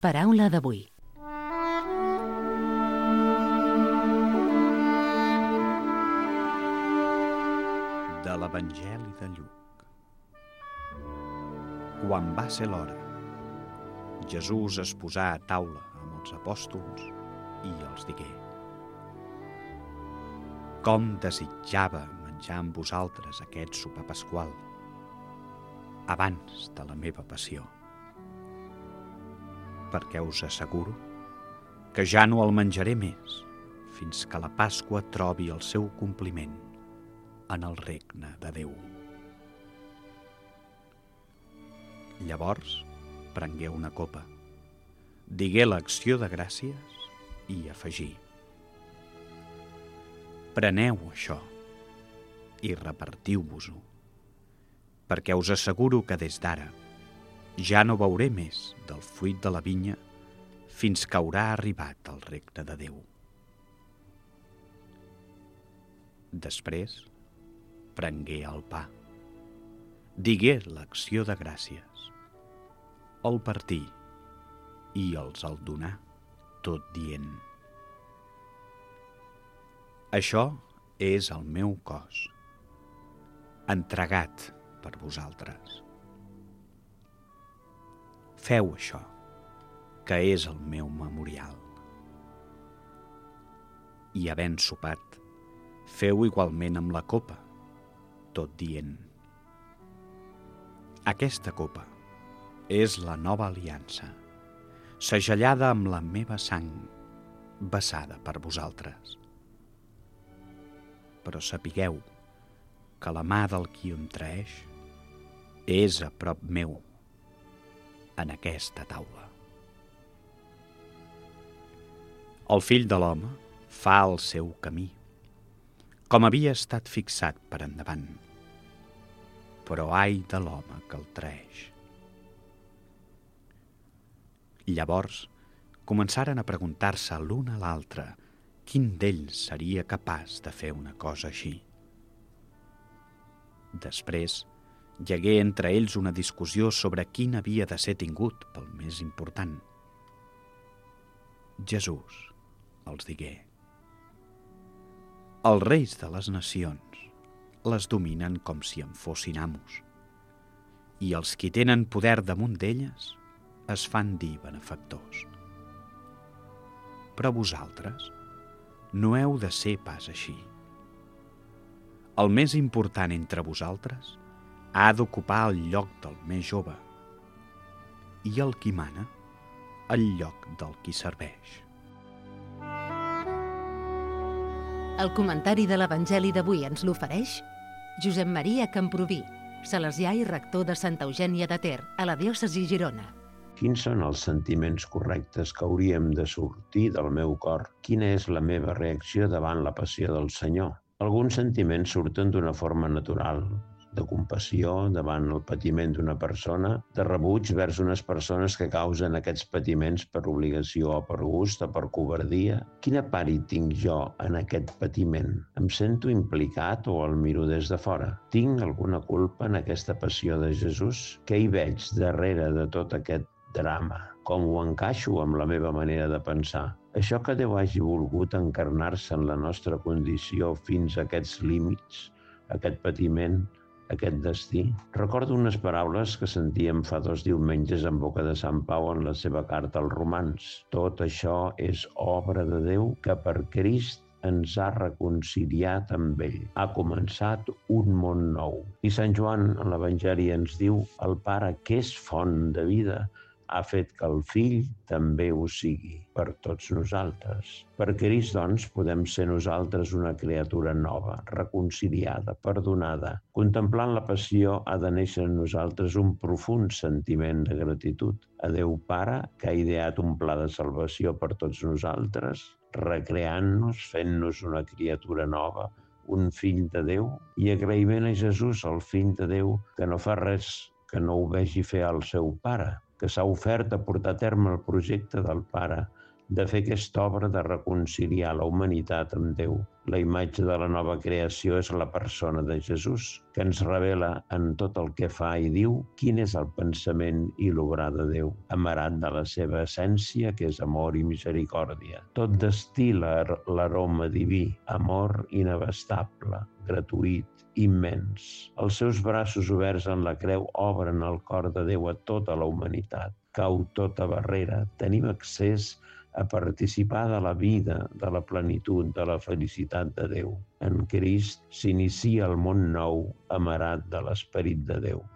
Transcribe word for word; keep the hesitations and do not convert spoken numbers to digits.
Paraula d'avui. De l'Evangeli de Lluc. Quan va ser l'hora, Jesús es posà a taula amb els apòstols i els digué: Com desitjava menjar amb vosaltres aquest sopar pasqual abans de la meva passió. Perquè us asseguro que ja no el menjaré més fins que la Pasqua trobi el seu compliment en el regne de Déu. Llavors prengué una copa, digué l'acció de gràcies i afegí: Preneu això i repartiu-vos-ho, perquè us asseguro que des d'ara ja no beuré més del fruit de la vinya fins que haurà arribat el regne de Déu. Després prengué el pa, digué l'acció de gràcies, el partí i els el donà, tot dient: Això és el meu cos, entregat per vosaltres. Feu això, que és el meu memorial. I havent sopat, feu igualment amb la copa, tot dient: Aquesta copa és la nova aliança, segellada amb la meva sang, vessada per vosaltres. Però sapigueu que la mà del qui em traeix és a prop meu en aquesta taula. El Fill de l'Home fa el seu camí, com havia estat fixat per endavant, però ai de l'home que el traeix. Llavors començaren a preguntar-se l'un a l'altre quin d'ells seria capaç de fer una cosa així. Després hi hagué entre ells una discussió sobre quin havia de ser tingut pel més important. Jesús els digué: Els reis de les nacions les dominen com si en fossin amos, i els qui tenen poder damunt d'elles es fan dir benefactors. Però vosaltres no heu de ser pas així. El més important entre vosaltres ha d'ocupar el lloc del més jove, i el qui mana, el lloc del qui serveix. El comentari de l'Evangeli d'avui ens l'ofereix Josep Maria Camproví, salesià i rector de Santa Eugènia de Ter, a la diòcesi Girona. Quins són els sentiments correctes que hauríem de sortir del meu cor? Quina és la meva reacció davant la passió del Senyor? Alguns sentiments surten d'una forma natural, de compassió davant el patiment d'una persona, de rebuig vers unes persones que causen aquests patiments per obligació o per gust o per covardia. Quina part hi tinc jo en aquest patiment? Em sento implicat o el miro des de fora? Tinc alguna culpa en aquesta passió de Jesús? Què hi veig darrere de tot aquest drama? Com ho encaixo amb la meva manera de pensar? Això que Déu hagi volgut encarnar-se en la nostra condició fins a aquests límits, aquest patiment, aquest destí. Recordo unes paraules que sentíem fa dos diumenges en boca de Sant Pau en la seva carta als Romans. Tot això és obra de Déu que per Crist ens ha reconciliat amb ell. Ha començat un món nou. I Sant Joan en l'Evangeli ens diu: el Pare, que és font de vida, ha fet que el Fill també ho sigui per tots nosaltres. Per Crist, doncs, podem ser nosaltres una criatura nova, reconciliada, perdonada. Contemplant la passió ha de néixer en nosaltres un profund sentiment de gratitud a Déu Pare, que ha ideat un pla de salvació per tots nosaltres, recreant-nos, fent-nos una criatura nova, un fill de Déu, i agraïment a Jesús, el Fill de Déu, que no fa res que no ho vegi fer al seu Pare, que s'ha ofert a portar a terme el projecte del Pare de fer aquesta obra de reconciliar la humanitat amb Déu. La imatge de la nova creació és la persona de Jesús, que ens revela en tot el que fa i diu quin és el pensament i l'obrar de Déu, amarat de la seva essència, que és amor i misericòrdia. Tot destila l'aroma diví, amor inabastable, gratuït, immens. Els seus braços oberts en la creu obren el cor de Déu a tota la humanitat. Cau tota barrera, tenim accés a participar de la vida, de la plenitud, de la felicitat de Déu. En Crist s'inicia el món nou, amarat de l'Esperit de Déu.